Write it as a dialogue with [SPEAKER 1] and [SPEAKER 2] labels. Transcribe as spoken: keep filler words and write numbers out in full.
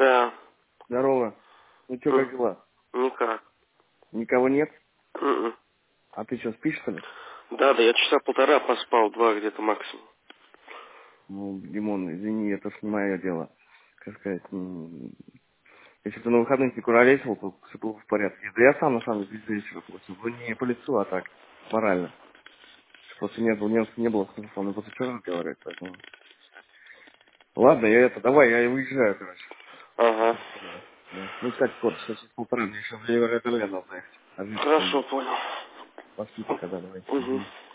[SPEAKER 1] Да.
[SPEAKER 2] Здорово. Ну что, как
[SPEAKER 1] М,
[SPEAKER 2] дела?
[SPEAKER 1] Никак.
[SPEAKER 2] Никого нет?
[SPEAKER 1] М-м.
[SPEAKER 2] А ты что, спишь, что ли?
[SPEAKER 1] Да, да, я часа полтора поспал, два где-то максимум.
[SPEAKER 2] Ну, Димон, извини, это ж не мое дело. Как сказать, м, если ты на выходных не куролесил, то все было в порядке. Да я сам, на самом деле, здесь просто. Ну, не по лицу, а так, морально. Просто не было, не, не было смысла со мной позавчера разговаривать, поэтому... Ладно, я это, давай, я уезжаю, короче.
[SPEAKER 1] Ага.
[SPEAKER 2] Да. Ну, кстати, скоро, сейчас через полтора, мне еще в Ливер надо ехать. А жить
[SPEAKER 1] Хорошо,
[SPEAKER 2] что-нибудь.
[SPEAKER 1] понял.
[SPEAKER 2] Пошли пока, да, давай.
[SPEAKER 1] Угу.
[SPEAKER 2] Мгм.